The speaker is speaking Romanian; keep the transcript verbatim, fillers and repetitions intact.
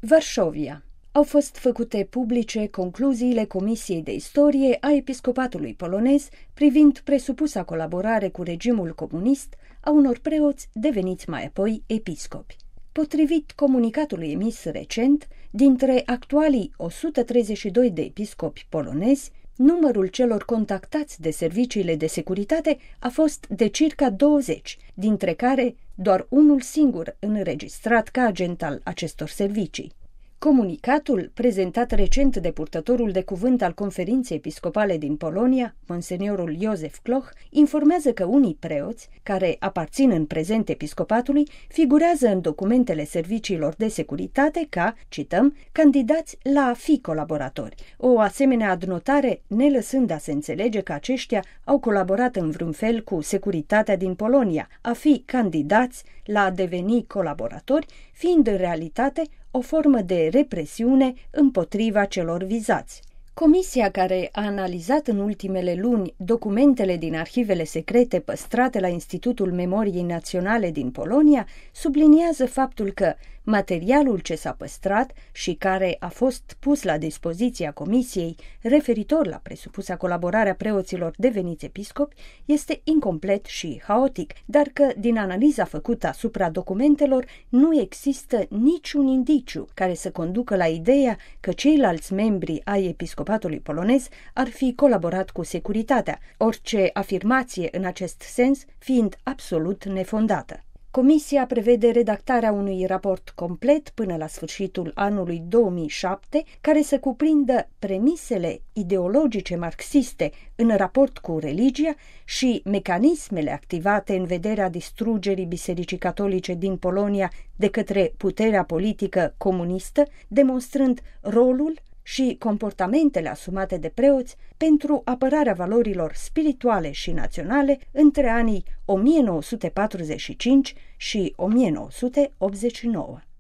Varșovia. Au fost făcute publice concluziile Comisiei de Istorie a Episcopatului polonez privind presupusa colaborare cu regimul comunist a unor preoți deveniți mai apoi episcopi. Potrivit comunicatului emis recent, dintre actualii o sută treizeci și doi de episcopi polonezi, numărul celor contactați de serviciile de securitate a fost de circa douăzeci, dintre care doar unul singur înregistrat ca agent al acestor servicii. Comunicatul, prezentat recent de purtătorul de cuvânt al Conferinței Episcopale din Polonia, monseniorul Josef Kloch, informează că unii preoți, care aparțin în prezent episcopatului, figurează în documentele serviciilor de securitate ca, cităm, candidați la a fi colaboratori, o asemenea adnotare nelăsând a se înțelege că aceștia au colaborat în vreun fel cu securitatea din Polonia, a fi candidați la a deveni colaboratori, fiind în realitate o formă de represiune împotriva celor vizați. Comisia care a analizat în ultimele luni documentele din arhivele secrete păstrate la Institutul Memoriei Naționale din Polonia subliniază faptul că materialul ce s-a păstrat și care a fost pus la dispoziția Comisiei referitor la presupusa colaborare a preoților deveniți episcopi este incomplet și haotic, dar că din analiza făcută asupra documentelor nu există niciun indiciu care să conducă la ideea că ceilalți membri ai episcopatului polonez ar fi colaborat cu securitatea, orice afirmație în acest sens fiind absolut nefondată. Comisia prevede redactarea unui raport complet până la sfârșitul anului două mii șapte, care să cuprindă premisele ideologice marxiste în raport cu religia și mecanismele activate în vederea distrugerii Bisericii Catolice din Polonia de către puterea politică comunistă, demonstrând rolul și comportamentele asumate de preoți pentru apărarea valorilor spirituale și naționale între anii o mie nouă sute patruzeci și cinci și o mie nouă sute optzeci și nouă.